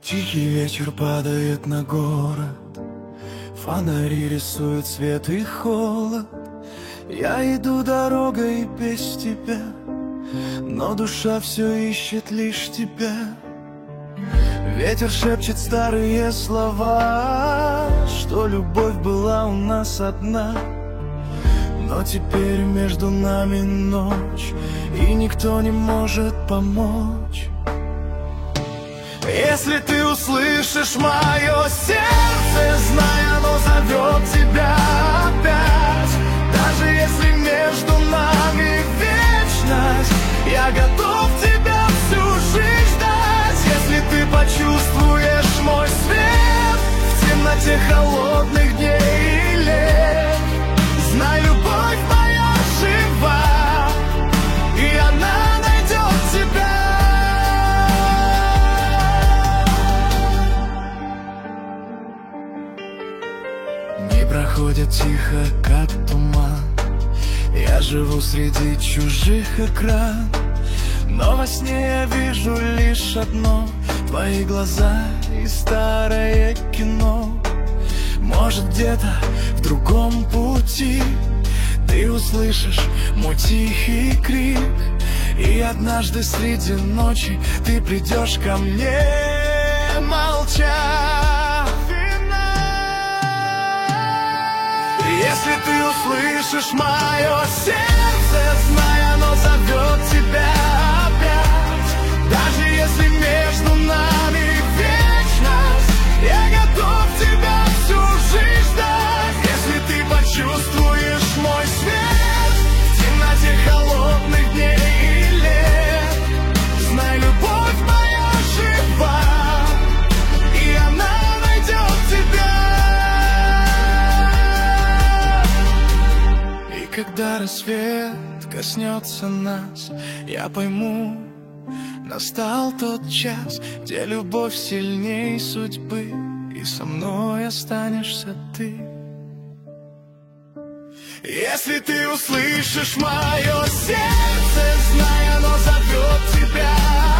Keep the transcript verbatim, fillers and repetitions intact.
Тихий вечер падает на город, фонари рисуют свет и холод. Я иду дорогой без тебя, но душа все ищет лишь тебя. Ветер шепчет старые слова, что любовь была у нас одна. Но теперь между нами ночь, и никто не может помочь. Если ты услышишь мое сердце, знай, оно зовет тебя опять. Даже если между нами вечность, я готов тебя всю жизнь ждать. Если ты почувствуешь мой свет в темноте холодных дней и лет, знай, любовь моя жива, и она найдет тебя. Дни проходят тихо, как туман. Я живу среди чужих экранов, но во сне я вижу лишь одно: твои глаза и старое кино. Может, где-то в другом пути ты услышишь мой тихий крик, и однажды среди ночи ты придешь ко мне, молча. Если ты услышишь мое сердце, знай, оно зовет тебя опять. Даже если между нами вечность, я готов тебя всю жизнь ждать. Если ты почувствуешь мой свет в темноте холодных дней и лет, знай, любовь моя жива, и она найдет тебя. Когда рассвет коснется нас, я пойму, настал тот час, где любовь сильней судьбы, и со мной останешься ты. Если ты услышишь мое сердце, знай, оно зовет тебя